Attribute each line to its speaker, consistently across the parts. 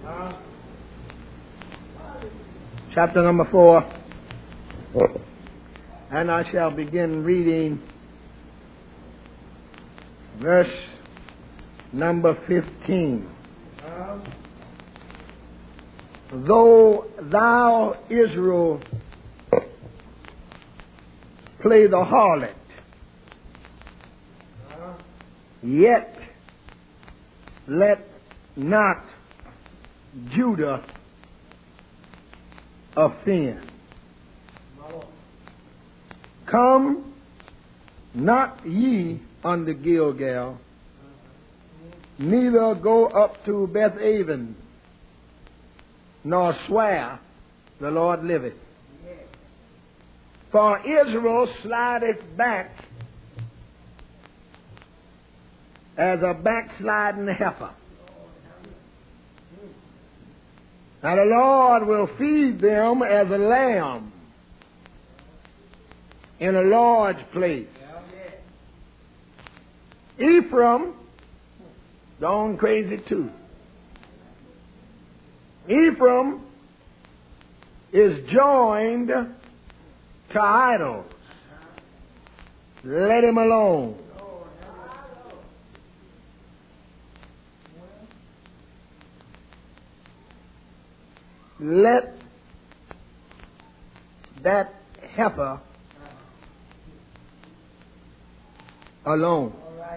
Speaker 1: Chapter number 4. And I shall begin reading verse number 15. Though thou, Israel, play the harlot, yet let not Judah offend. Come not ye unto Gilgal, neither go up to Bethaven, nor swear, the Lord liveth. For Israel slideth back as a backsliding heifer. Now the Lord will feed them as a lamb in a large place. Ephraim gone crazy too. Ephraim is joined to idols. Let him alone. Let that heifer alone.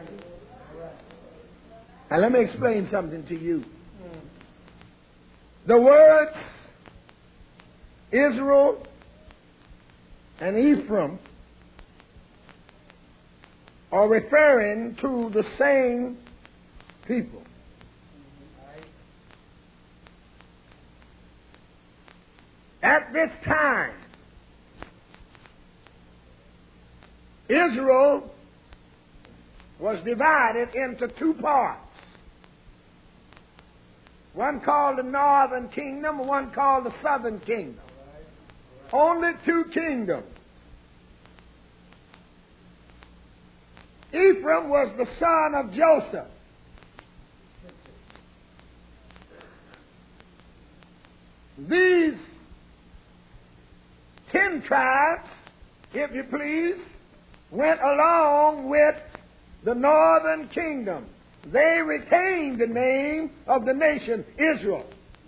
Speaker 1: Now let me explain something to you. The words Israel and Ephraim are referring to the same people. At this time, Israel was divided into two parts. One called the northern kingdom, one called the southern kingdom. Only two kingdoms. Ephraim was the son of Joseph. These 10 tribes, if you please, went along with the northern kingdom. They retained the name of the nation Israel.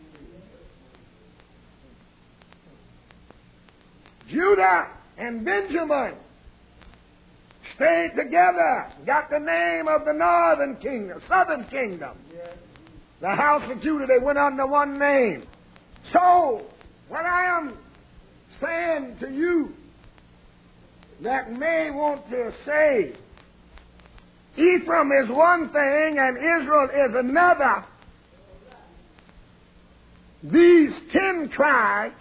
Speaker 1: Judah and Benjamin stayed together, got the name of the northern kingdom, southern kingdom. The house of Judah, they went under one name. So, what I am saying to you that may want to say Ephraim is one thing and Israel is another. These 10 tribes,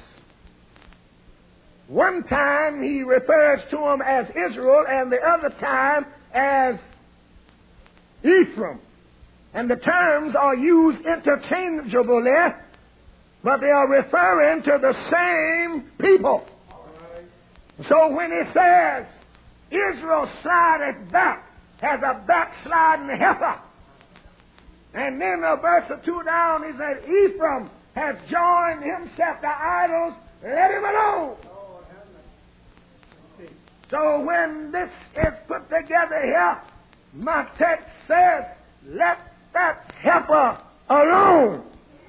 Speaker 1: one time he refers to them as Israel and the other time as Ephraim. And the terms are used interchangeably, but they are referring to the same people. So when he says Israel slideth back as a backsliding heifer, and then a verse or 2 down he said Ephraim has joined himself to idols, let him alone. So when this is put together here, my text says, let that heifer alone.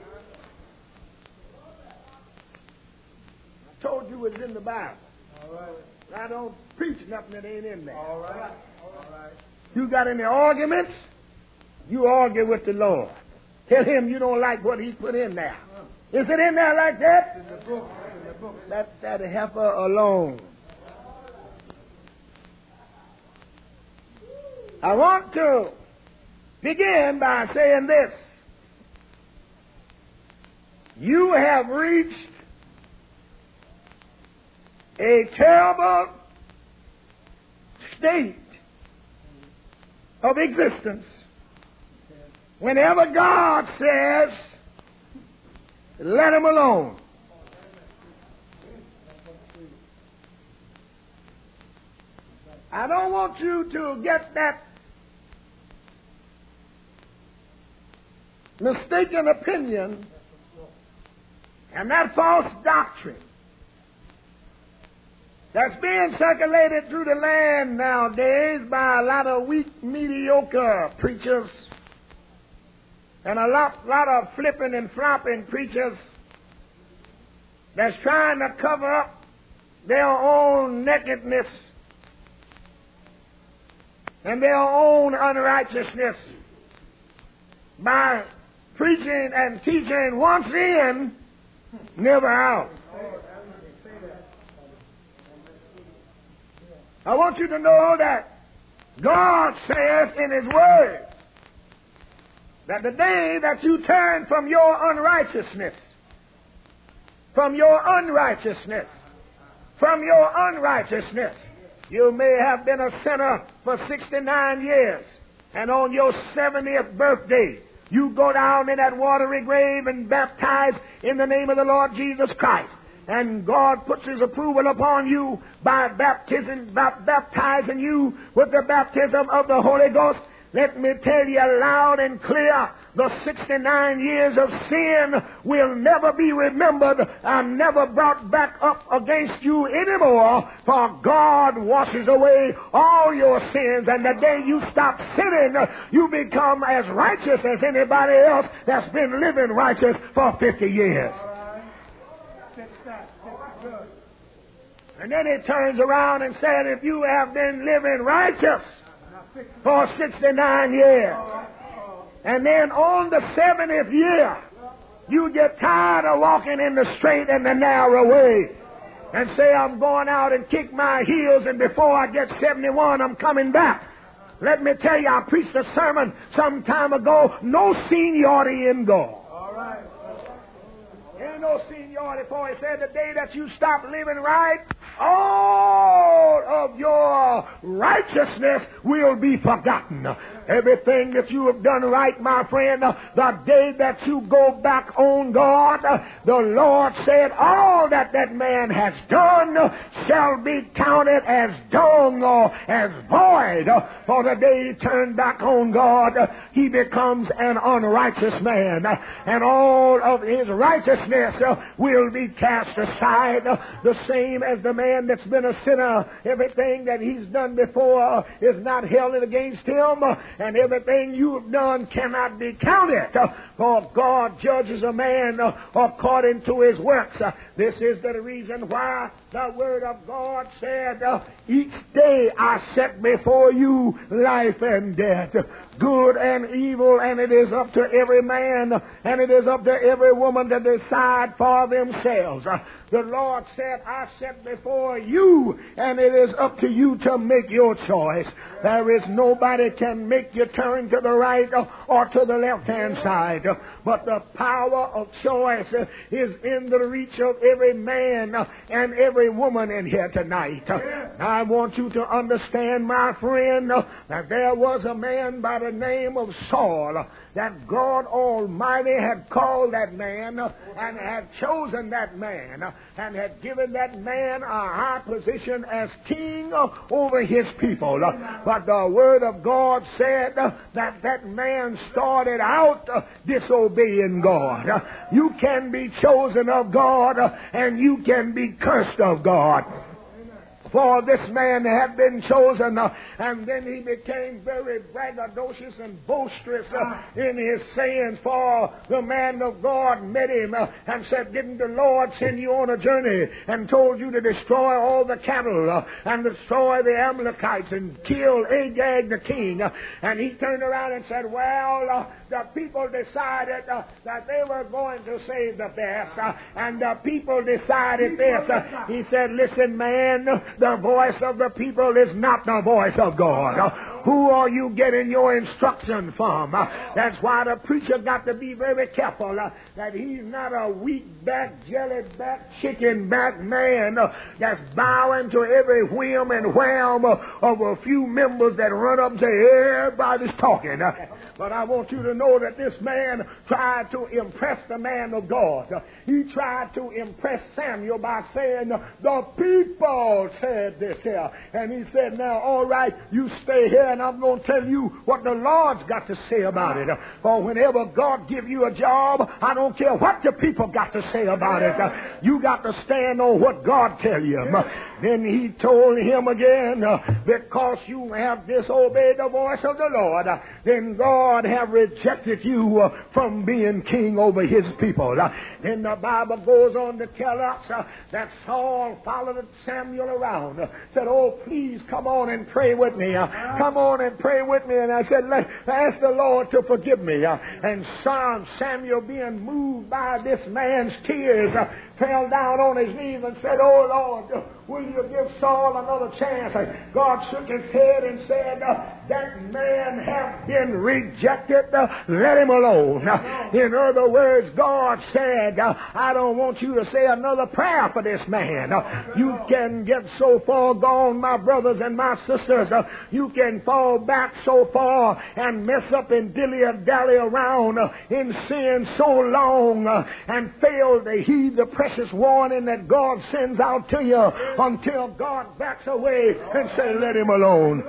Speaker 1: I told you it's in the Bible. All right. I don't preach nothing that ain't in there. All right. All right. You got any arguments? You argue with the Lord. Tell him you don't like what he put in there. Is it in there like that? In the book. In the book. Let that heifer alone. I want to begin by saying this. You have reached a terrible state of existence whenever God says, let him alone. I don't want you to get that mistaken opinion And that false doctrine that's being circulated through the land nowadays by a lot of weak, mediocre preachers and a lot of flipping and flopping preachers that's trying to cover up their own nakedness and their own unrighteousness by preaching and teaching once in, never out. I want you to know that God says in His Word that the day that you turn from your unrighteousness, you may have been a sinner for 69 years, and on your 70th birthday, you go down in that watery grave and baptize in the name of the Lord Jesus Christ. And God puts His approval upon you by baptizing you with the baptism of the Holy Ghost. Let me tell you loud and clear, the 69 years of sin will never be remembered and never brought back up against you anymore, for God washes away all your sins, and the day you stop sinning, you become as righteous as anybody else that's been living righteous for 50 years. And then He turns around and said, if you have been living righteous for 69 years, and then on the 70th year, you get tired of walking in the straight and the narrow way, and say, I'm going out and kick my heels, and before I get 71, I'm coming back. Let me tell you, I preached a sermon some time ago, no seniority in God. Ain't no seniority, for He said the day that you stop living right, all of your righteousness will be forgotten. Everything that you have done right, my friend, the day that you go back on God, the Lord said all that man has done shall be counted as dung or as void. For the day he turned back on God, he becomes an unrighteous man, and all of his righteousness will be cast aside. The same as the man that's been a sinner, everything that he's done before is not held against him, and everything you have done cannot be counted, for God judges a man according to his works. This is the reason why the Word of God said, each day I set before you life and death, good and evil, and it is up to every man and it is up to every woman to decide for themselves. The Lord said, I set before you, and it is up to you to make your choice. There is nobody can make you turn to the right or to the left-hand side. But the power of choice is in the reach of every man and every woman in here tonight. I want you to understand, my friend, that there was a man by the name of Saul, that God Almighty had called that man and had chosen that man and had given that man a high position as king over his people. But the Word of God said that man started out disobeying God. You can be chosen of God and you can be cursed of God. For this man had been chosen, and then he became very braggadocious and boisterous in his sayings. For the man of God met him and said, didn't the Lord send you on a journey and told you to destroy all the cattle and destroy the Amalekites and kill Agag the king? And he turned around and said, well, the people decided that they were going to save the best, and the people decided this. He said, listen, man, the voice of the people is not the voice of God. Who are you getting your instruction from? That's why the preacher got to be very careful that he's not a weak-back, jelly-back, chicken-back man that's bowing to every whim and wham of a few members that run up and say, everybody's talking. But I want you to know that this man tried to impress the man of God. He tried to impress Samuel by saying, the people said this here. And he said, now, all right, you stay here and I'm going to tell you what the Lord's got to say about it. For whenever God give you a job, I don't care what the people got to say about it. You got to stand on what God tell you. Then he told him again, because you have disobeyed the voice of the Lord, then God have rejected you from being king over his people. Then the Bible goes on to tell us that Saul followed Samuel around, said, oh, please come on and pray with me. Come on and pray with me. And I said, ask the Lord to forgive me. And Samuel, being moved by this man's tears, fell down on his knees and said, oh, Lord, will you give Saul another chance? God shook his head and said, that man have been rejected. Let him alone. In other words, God said, I don't want you to say another prayer for this man. You can get so far gone, my brothers and my sisters. You can fall back so far and mess up and dilly-dally around in sin so long and fail to heed the precious warning that God sends out to you until God backs away and says, let him alone.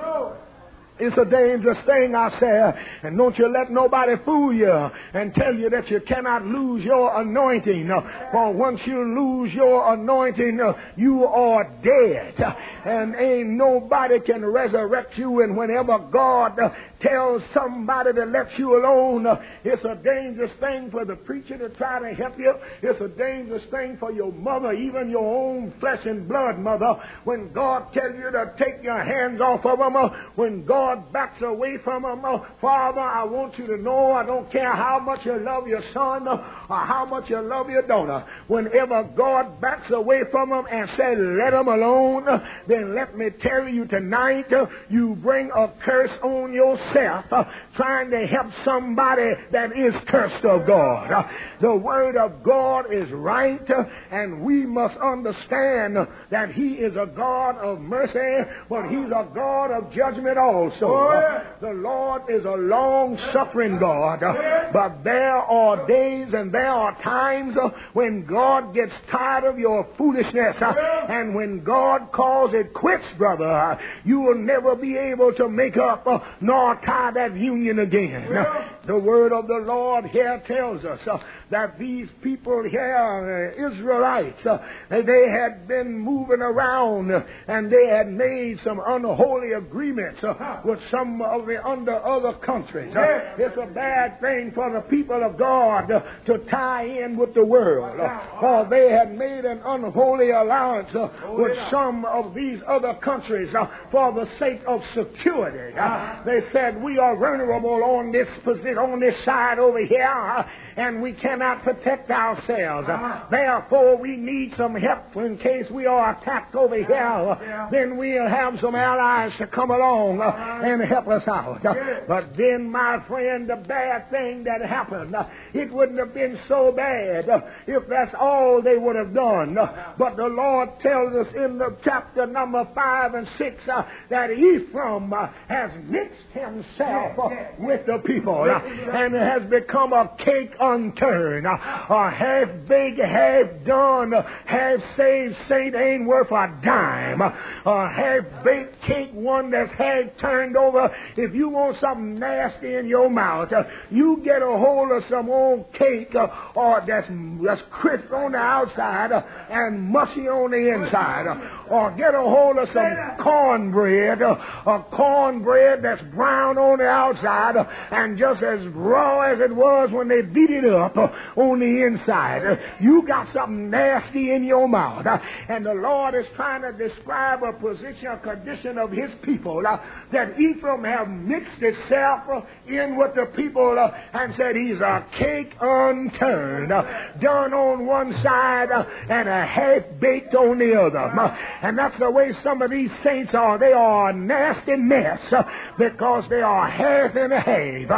Speaker 1: It's a dangerous thing, I say. And don't you let nobody fool you and tell you that you cannot lose your anointing. For once you lose your anointing, you are dead. And ain't nobody can resurrect you. And whenever God tells somebody to let you alone, it's a dangerous thing for the preacher to try to help you. It's a dangerous thing for your mother, even your own flesh and blood mother. When God tells you to take your hands off of them, when God backs away from them, Father, I want you to know, I don't care how much you love your son or how much you love your daughter. Whenever God backs away from them and says, let them alone, then let me tell you tonight, you bring a curse on yourself, trying to help somebody that is cursed of God. The word of God is right, and we must understand that he is a God of mercy, but he's a God of judgment also. The Lord is a long-suffering God, but there are days and there are times when God gets tired of your foolishness, and when God calls it quits, brother, you will never be able to make up nor tie that union again. The word of the Lord here tells us that these people here, Israelites, they had been moving around and they had made some unholy agreements with some of the other countries. It's a bad thing for the people of God to tie in with the world, for they had made an unholy alliance with some of these other countries for the sake of security. They said, we are vulnerable on this position, on this side over here, and we cannot protect ourselves. Therefore, we need some help in case we are attacked over here. Then we'll have some allies to come along and help us out. But then, my friend, the bad thing that happened, it wouldn't have been so bad if that's all they would have done. But the Lord tells us in the chapter number 5 and 6 that Ephraim has mixed himself with the people and has become a cake unturned, a half baked, half done, half saved saint ain't worth a dime. A half baked cake, one that's half turned over. If you want something nasty in your mouth, you get a hold of some old cake or that's crisp on the outside and mushy on the inside, or get a hold of some cornbread, a cornbread that's brown on the outside and just as raw as it was when they beat it up on the inside. You got something nasty in your mouth. And the Lord is trying to describe a position, a condition of his people, that Ephraim have mixed itself in with the people and said he's a cake unturned, done on one side and a half baked on the other. And that's the way some of these saints are. They are a nasty mess because they are half and a half.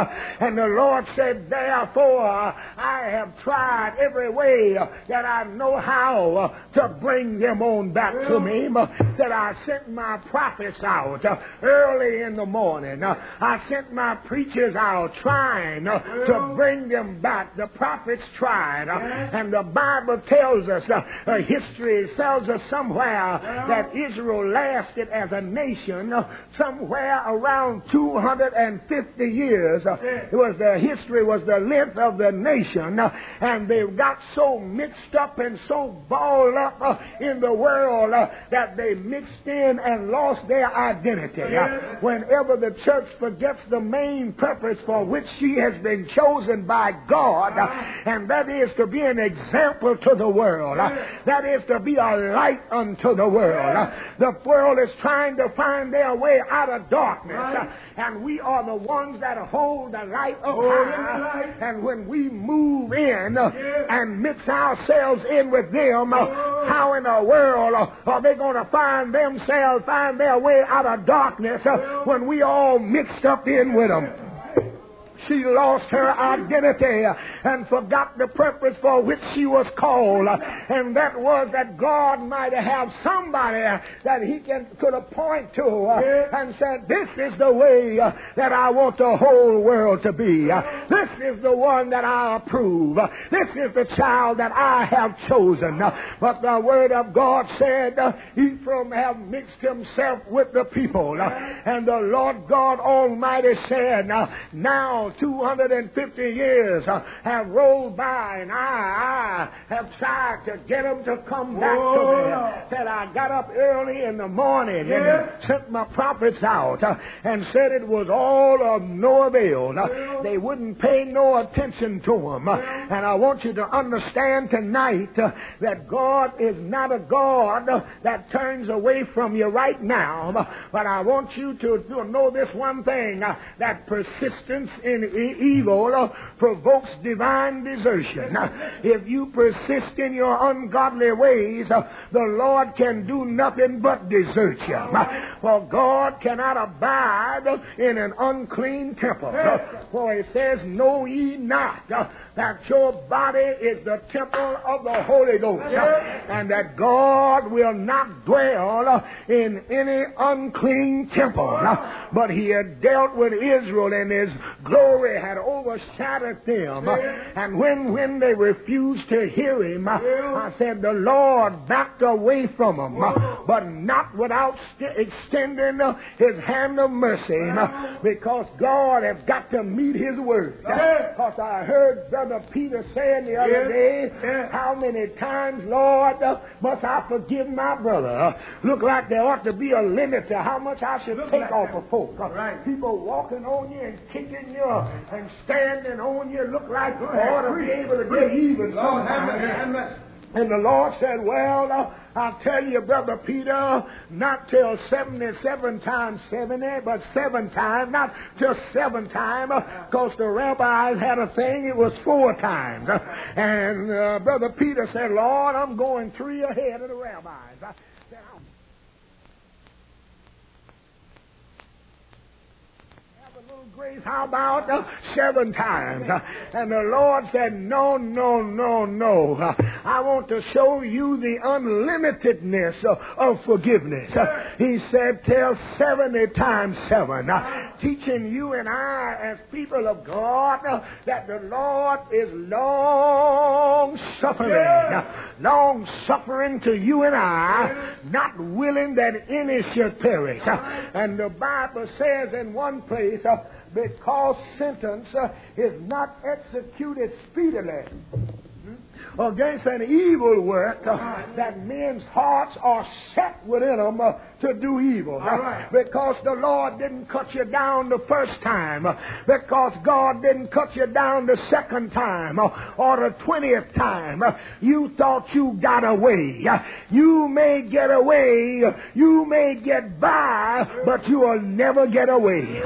Speaker 1: And the Lord said, therefore, I have tried every way that I know how to bring them on back to me. Said, I sent my prophets out early in the morning. I sent my preachers out trying to bring them back. The prophets tried. And the Bible tells us, history tells us somewhere that Israel lasted as a nation somewhere around 250 years. It was the history was the length of the nation, and they got so mixed up and so balled up in the world that they mixed in and lost their identity. Whenever the church forgets the main purpose for which she has been chosen by God, and that is to be an example to the world, that is to be a light unto the world. The world is trying to find their way out of darkness, and we are the ones that hold the light up high. And when we move in and mix ourselves in with them, how in the world are they going to find their way out of darkness when we all mixed up in with them? She lost her identity and forgot the purpose for which she was called. And that was that God might have somebody that he could appoint to and said, this is the way that I want the whole world to be. This is the one that I approve. This is the child that I have chosen. But the word of God said, Ephraim have mixed himself with the people. And the Lord God Almighty said, now 250 years have rolled by, and I have tried to get them to come back to me. Said I got up early in the morning and sent my prophets out and said it was all of no avail. They wouldn't pay no attention to them. And I want you to understand tonight that God is not a God that turns away from you right now. But I want you to know this one thing, that persistence in evil provokes divine desertion. If you persist in your ungodly ways, the Lord can do nothing but desert you. For God cannot abide in an unclean temple. For it says, know ye not that your body is the temple of the Holy Ghost, and that God will not dwell in any unclean temple. But he had dealt with Israel, and his glory had overshadowed them. And when they refused to hear him, I said the Lord backed away from them, but not without extending his hand of mercy, because God has got to meet his word. Because I heard Brother Peter saying the other day, how many times, Lord, must I forgive my brother? Look like there ought to be a limit to how much I should take off of folk. People walking on you and kicking you and standing on you look like you ought to be able to get even sometimes. And the Lord said, well, I'll tell you, Brother Peter, not till 77 times 70, but 7 times, not just 7 times, because the rabbis had a thing, it was 4 times. And Brother Peter said, Lord, I'm going 3 ahead of the rabbis. I said, grace, how about 7 times? And the Lord said, no, no, no, no. I want to show you the unlimitedness of forgiveness. He said, tell 70 times 7. Teaching you and I as people of God that the Lord is long-suffering to you and I, not willing that any should perish. And the Bible says in one place, because sentence is not executed speedily against an evil work, that men's hearts are set within them to do evil. Because the Lord didn't cut you down the first time, because God didn't cut you down the second time or the 20th time, you thought you got away. You may get away, you may get by, but you will never get away.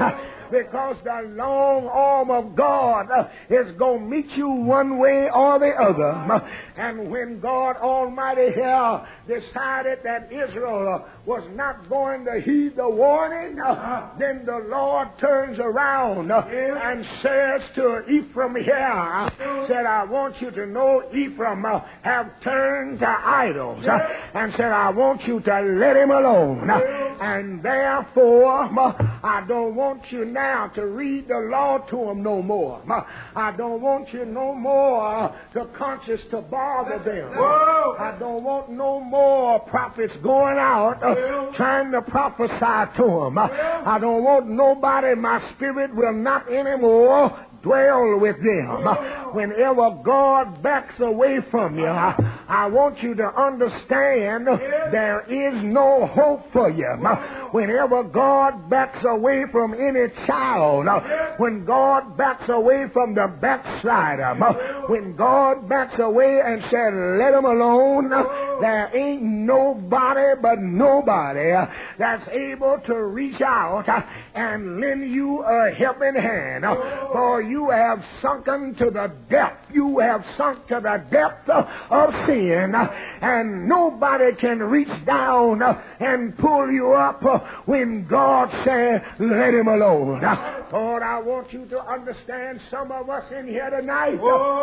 Speaker 1: because the long arm of God is going to meet you one way or the other. And when God Almighty here decided that Israel was not going to heed the warning, then the Lord turns around and says to Ephraim here, said, I want you to know Ephraim have turned to idols, and said, I want you to let him alone. And therefore, I don't want you now to read the law to him no more. I don't want you no more to conscience to bother them. I don't want no more prophets going out trying to prophesy to them. I don't want nobody, my spirit will not anymore dwell with them. Whenever God backs away from you, I want you to understand there is no hope for you. Whenever God backs away from any child, when God backs away from the backslider, when God backs away and said, let him alone, there ain't nobody but nobody that's able to reach out and lend you a helping hand. For you have sunken to the depth. You have sunk to the depth of sin, and nobody can reach down and pull you up when God said, let him alone. Lord, I want you to understand, some of us in here tonight,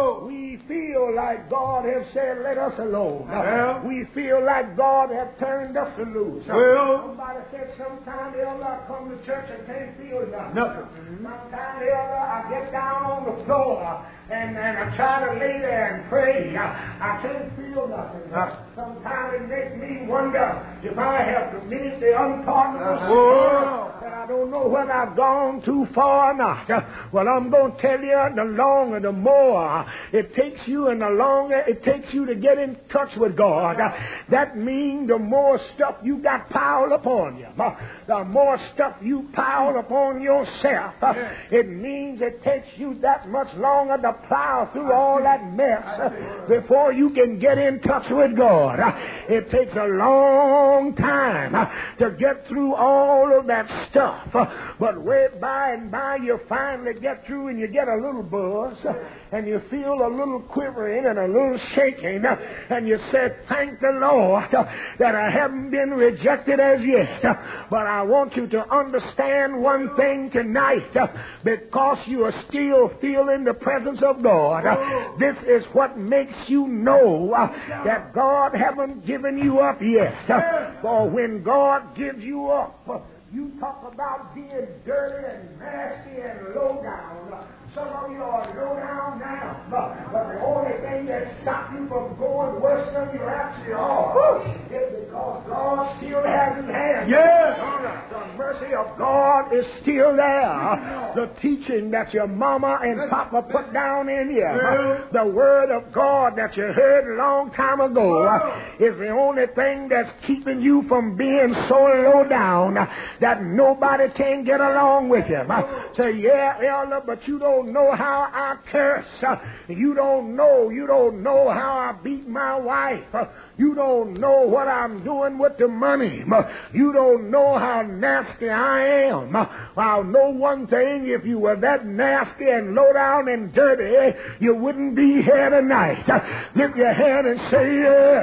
Speaker 1: we feel like God has said, let us alone. We feel like God has turned us loose. Somebody said, sometime I come to church and can't feel nothing. Sometime I get down on the floor and I try to lay there and pray. I can't feel nothing. Sometimes it makes me wonder if I have committed the unpardonable sin, and I don't know whether I've gone too far or not. Well, I'm going to tell you, the longer, the more it takes you, and the longer it takes you to get in touch with God, that means the more stuff you got piled upon you. The more stuff you pile upon yourself, it means it takes you that much longer to plow through all that mess before you can get in touch with God. It takes a long time to get through all of that stuff, but way by and by you finally get through and you get a little buzz and you feel a little quivering and a little shaking, and you say, thank the Lord that I haven't been rejected as yet. But I want you to understand one thing tonight, because you are still feeling the presence of God. This is what makes you know that God haven't given you up yet. For when God gives you up, you talk about being dirty and nasty and low down. Some of you are low down now, but the only thing that stops you from going worse than you actually are is because God still has His hand. Yes. The mercy of God is still there. The teaching that your mama and papa put down in you, the word of God that you heard a long time ago, is the only thing that's keeping you from being so low down that nobody can get along with you. Say, yeah, Elder, but you don't know how I curse. You don't know how I beat my wife. You don't know what I'm doing with the money. You don't know how nasty I am. I'll know one thing, if you were that nasty and low down and dirty, you wouldn't be here tonight. Lift your hand and say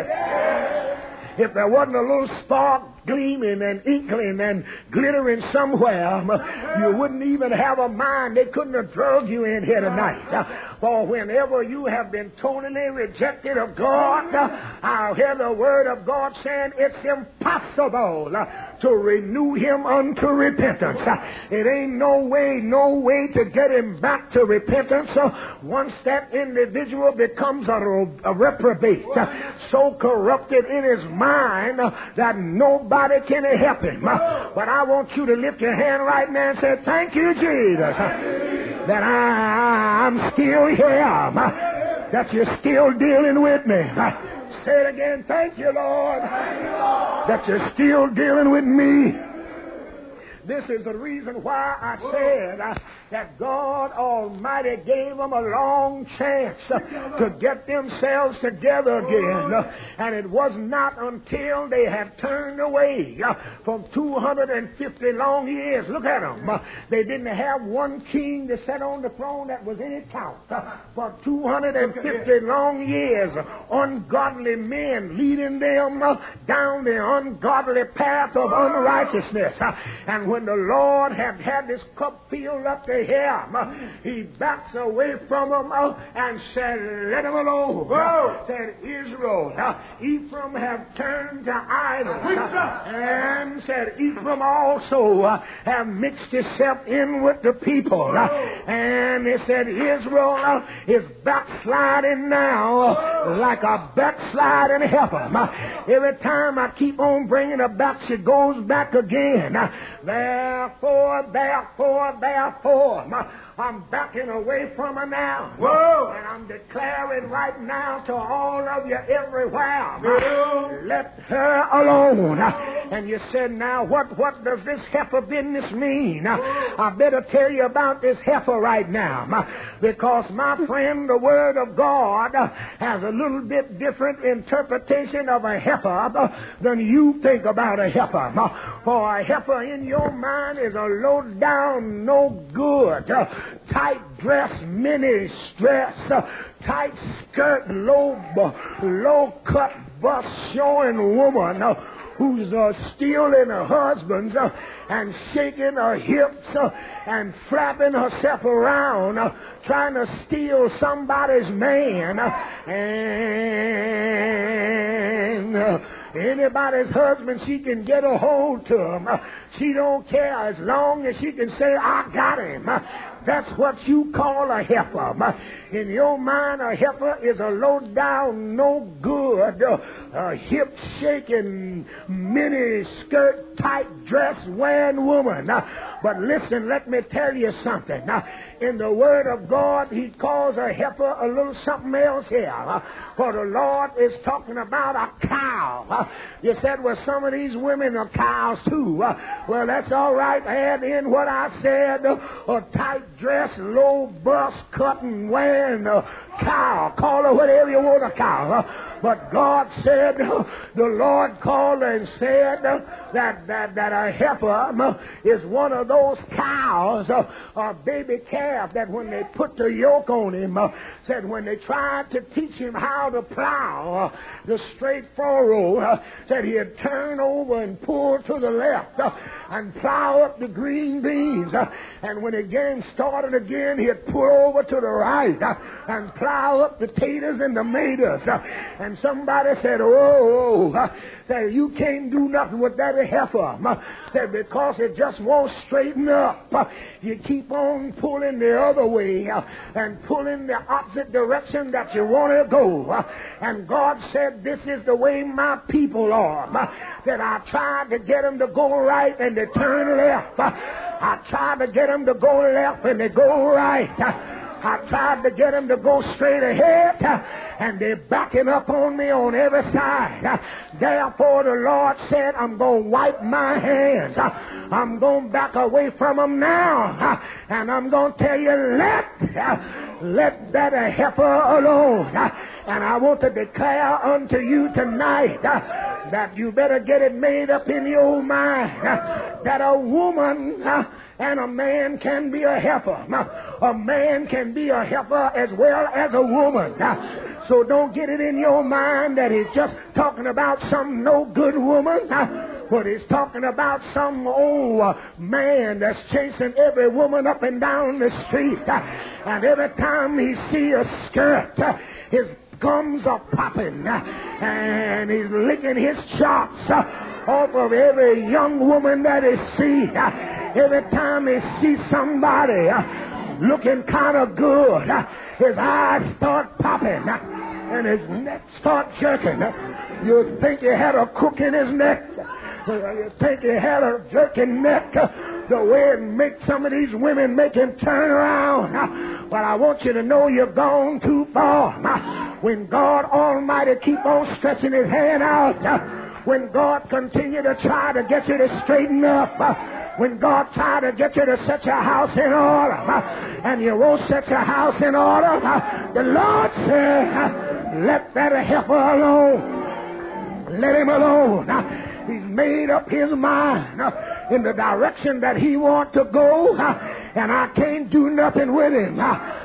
Speaker 1: yes. If there wasn't a little spark gleaming and inkling and glittering somewhere, you wouldn't even have a mind. They couldn't have drug you in here tonight. For whenever you have been totally rejected of God, I'll hear the word of God saying it's impossible to renew him unto repentance. It ain't no way to get him back to repentance once that individual becomes a reprobate, so corrupted in his mind that nobody can help him. But I want you to lift your hand right now and say, thank you, Jesus, that I'm still here, that you're still dealing with me. Say it again. Thank you, Lord, that you're still dealing with me. This is the reason why I said that God Almighty gave them a long chance to get themselves together again. And it was not until they had turned away from 250 long years. Look at them. They didn't have one king to sit on the throne that was any count. For 250 long years, ungodly men leading them down the ungodly path of unrighteousness. And when the Lord had this cup filled up to him, he backs away from them and said, let them alone. Said, Israel, Ephraim have turned to idols. And said, Ephraim also have mixed himself in with the people. And he said, Israel is backsliding now like a backsliding heifer. Every time I keep on bringing her back, she goes back again. Therefore, I'm backing away from her now. And I'm declaring right now to all of you everywhere, let her alone. And you said, now what does this heifer business mean? I better tell you about this heifer right now, because my friend, the Word of God has a little bit different interpretation of a heifer than you think about a heifer. For a heifer in your mind is a low down, no good, tight dress, mini stress, tight skirt, low cut bust showing woman who's stealing her husband's and shaking her hips and flapping herself around, trying to steal somebody's man. And anybody's husband, she can get a hold to him. She don't care as long as she can say, I got him. That's what you call a heifer. In your mind, a heifer is a low-down, no-good, hip-shaking, mini-skirt, tight dress-wearing woman. But listen, let me tell you something. In the Word of God, He calls a heifer a little something else here. For the Lord is talking about a cow. You said, well, some of these women are cows too. Well, that's all right. Add in what I said. A tight dress, low bust, cutting, wearing a cow. Call her whatever you want, a cow. But God said, the Lord called her and said that a heifer is one of those cows, a baby calf, that when they put the yoke on him, said when they tried to teach him how to plow the straight furrow, said he'd turn over and pull to the left and plow up the green beans. And when the game started again, he'd pull over to the right and plow up the taters and the tomatoes. And somebody said, said, you can't do nothing with that heifer. Said, because it just won't straighten up. You keep on pulling the other way and pulling the opposite direction that you want to go. And God said, this is the way my people are. Said, I tried to get them to go right and they turn left. I tried to get them to go left and they go right. I tried to get them to go straight ahead, and they're backing up on me on every side. Therefore, the Lord said, I'm going to wipe my hands. I'm going to back away from them now, and I'm going to tell you, let that heifer alone. And I want to declare unto you tonight that you better get it made up in your mind that a woman and a man can be a heifer. A man can be a heifer as well as a woman. So don't get it in your mind that he's just talking about some no good woman, but he's talking about some old man that's chasing every woman up and down the street. And every time he sees a skirt, his gums are popping and he's licking his chops off of every young woman that he sees. Every time he sees somebody looking kind of good, his eyes start popping and his neck start jerking. You think he had a crook in his neck. You think he had a jerking neck. The way it makes some of these women make him turn around. But I want you to know you've gone too far. When God Almighty keep on stretching His hand out, when God continue to try to get you to straighten up, When God tried to get you to set your house in order, and you won't set your house in order, the Lord said, let that heifer alone. Let him alone. He's made up his mind in the direction that he wants to go, and I can't do nothing with him.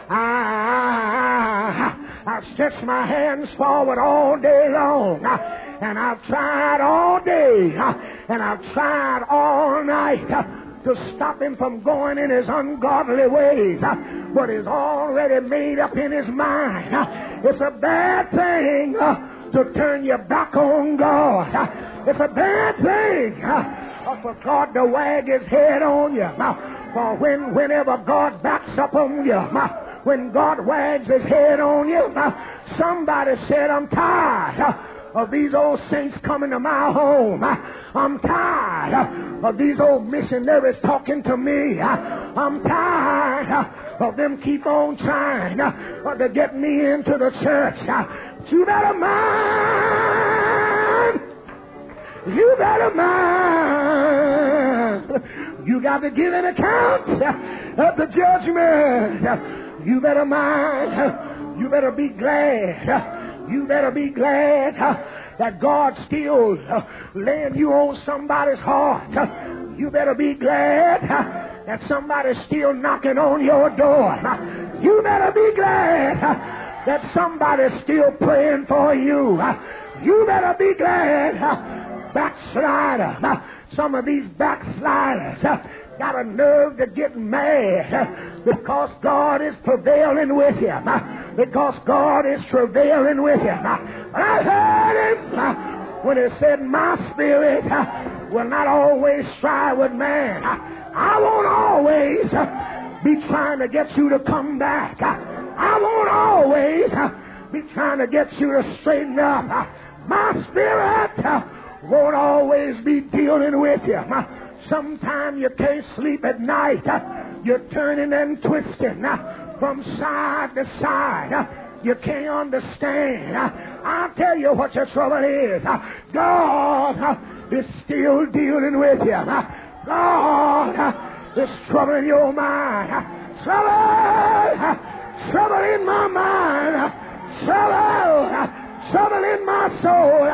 Speaker 1: I've stretched my hands forward all day long, and I've tried all day, and I've tried all night to stop him from going in his ungodly ways. But he's already made up in his mind. It's a bad thing to turn your back on God. It's a bad thing for God to wag his head on you. For whenever God backs up on you, when God wags his head on you, somebody said, I'm tired of these old saints coming to my home. I'm tired of these old missionaries talking to me. I'm tired of them keep on trying to get me into the church. You better mind. You better mind. You got to give an account of the judgment. You better mind. You better be glad. You better be glad that God's still laying you on somebody's heart. You better be glad that somebody's still knocking on your door. You better be glad that somebody's still praying for you. You better be glad, backslider. Some of these backsliders got a nerve to get mad because God is prevailing with you. Because God is travailing with you. But I heard him when he said, my spirit will not always strive with man. I won't always be trying to get you to come back. I won't always be trying to get you to straighten up. My spirit won't always be dealing with you. Sometimes you can't sleep at night. You're turning and twisting from side to side. You can't understand. I'll tell you what your trouble is. God is still dealing with you. God is troubling your mind. Trouble in my mind. Trouble in my soul.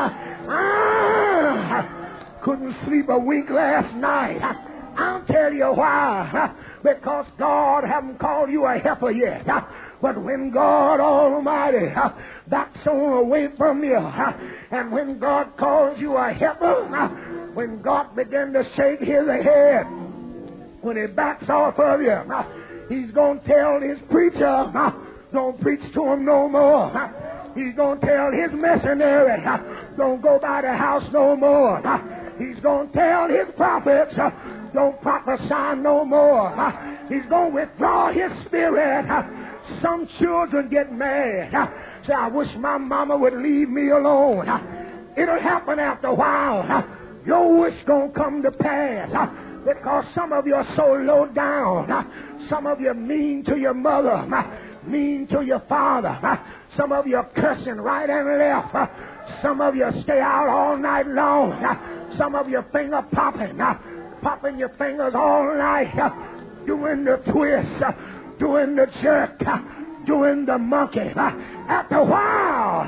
Speaker 1: Couldn't sleep a wink last night. I'll tell you why. Because God haven't called you a heifer yet. But when God Almighty backs on away from you, and when God calls you a heifer, when God begins to shake his head, when he backs off of you, he's going to tell his preacher, don't preach to him no more. He's going to tell his missionary, don't go by the house no more. He's going to tell his prophets, don't prophesy no more. He's going to withdraw his spirit. Some children get mad. Say, I wish my mama would leave me alone. It'll happen after a while. Your wish going to come to pass. Because some of you are so low down. Some of you are mean to your mother. Mean to your father. Some of you are cursing right and left. Some of you stay out all night long. Some of you finger popping. Popping your fingers all night. Doing the twist. Doing the jerk. Doing the monkey. After a while.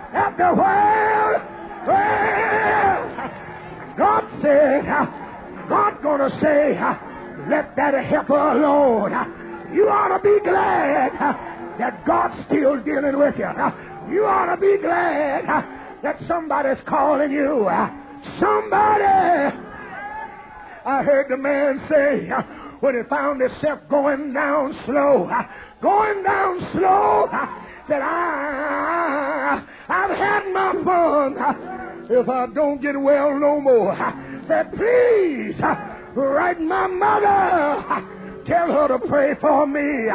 Speaker 1: God said, God's going to say, let that heifer alone. You ought to be glad that God's still dealing with you. You ought to be glad that somebody's calling you. Somebody. I heard the man say, when he found himself going down slow, said, I've had my fun. If I don't get well no more, said, please write my mother. Tell her to pray for me.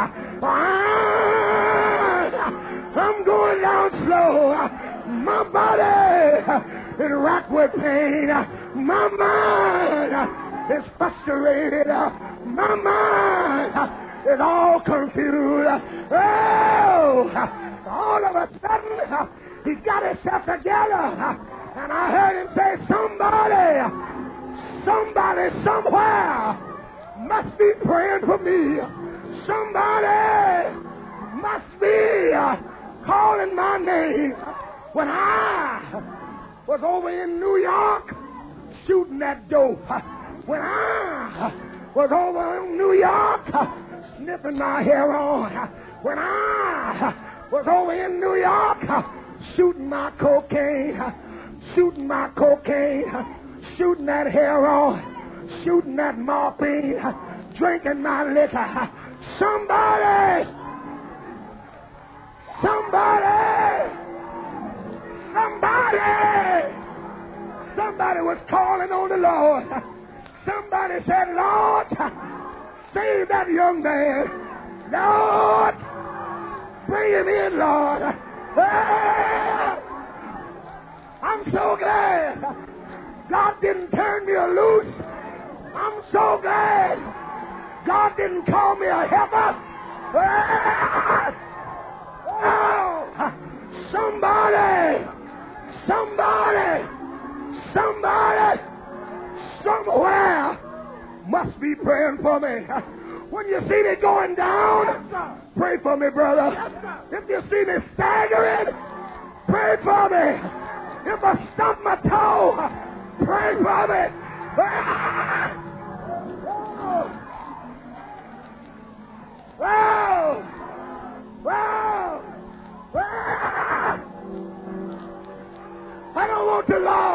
Speaker 1: I'm going down slow. My body is racked with pain. My mind is frustrated. My mind is all confused. Oh, all of a sudden, he got himself together. And I heard him say, somebody Somebody somewhere must be praying for me. Somebody must be calling my name. When I was over in New York shooting that dope, when I was over in New York sniffing my hair on, when I was over in New York shooting my cocaine, shooting that hair on, shooting that morphine, drinking my liquor. Somebody was calling on the Lord. Somebody said, Lord, save that young man. Lord, bring him in, Lord. I'm so glad God didn't turn me loose. I'm so glad God didn't call me a helper. Oh, somebody, somewhere must be praying for me. When you see me going down, pray for me, brother. If you see me staggering, pray for me. If I stump my toe, pray for me. Wow! I don't want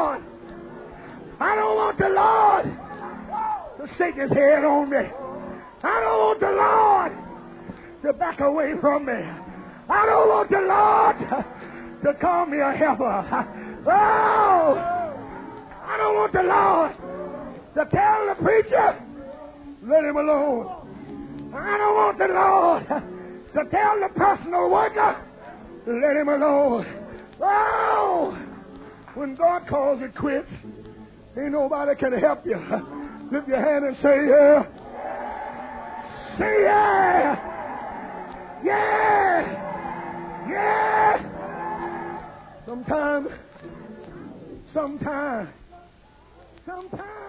Speaker 1: the Lord to shake his head on me. I don't want the Lord to back away from me. I don't want the Lord to call me a helper. Oh, I don't want the Lord to tell the preacher, let him alone. I don't want the Lord to tell the personal worker, let him alone. Oh, when God calls it quits, ain't nobody can help you. Lift your hand and say, yeah. Say, yeah. Yeah. Yeah. Sometimes